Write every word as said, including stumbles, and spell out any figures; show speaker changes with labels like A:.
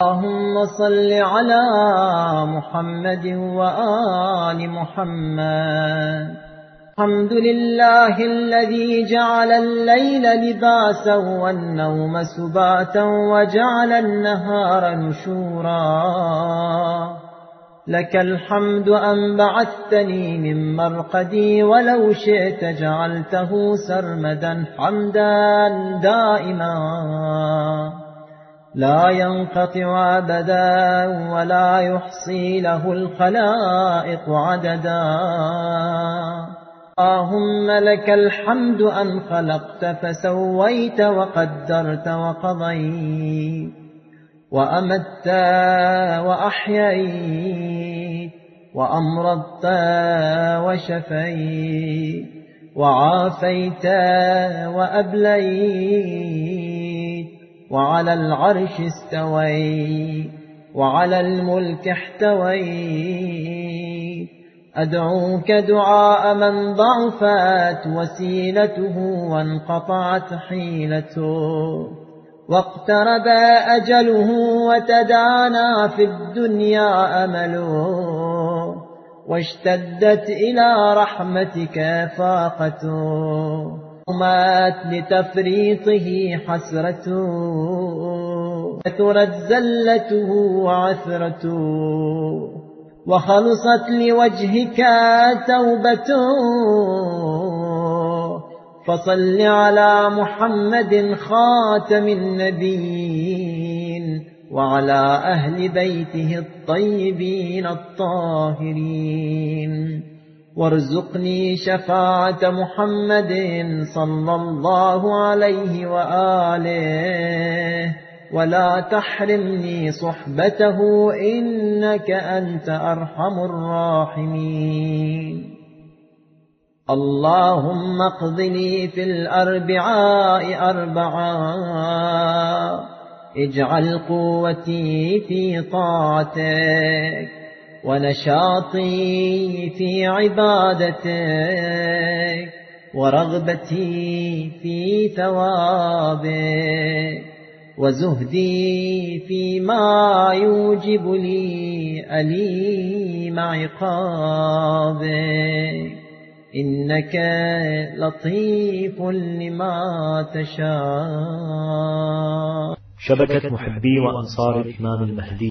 A: اللهم صل على محمد وآل محمد. الحمد لله الذي جعل الليل لباسا والنوم سباتا وجعل النهار نشورا. لك الحمد أن بعثتني من مرقدي ولو شئت جعلته سرمدا حمدا دائما لا ينقطع أبدا ولا يحصي له الخلائق عددا. اللهم لك الحمد أن خلقت فسويت وقدرت وقضيت وأمت وأحييت وأمرضت وشفيت وعافيت وأبليت وعلى العرش استويت وعلى الملك احتويت. أدعوك دعاء من ضعفت وسيلته وانقطعت حيلته واقترب أجله وتدانى في الدنيا أمله واشتدت إلى رحمتك فاقته ومات لتفريطه حسرته كثرت زلته وعثرته وخلصت لوجهك توبته. فصل على محمد خاتم النبيين وعلى أهل بيته الطيبين الطاهرين وارزقني شفاعة محمد صلى الله عليه وآله ولا تحرمني صحبته إنك أنت أرحم الراحمين. اللهم اقضني في الأربعاء أربعا اجعل قوتي في طاعتك ونشاطي في عبادتك ورغبتي في ثوابك وزهدي فيما يوجب لي أليم عقابك إنك لطيف لما تشاء.
B: شبكة محبي وأنصار الإمام المهدي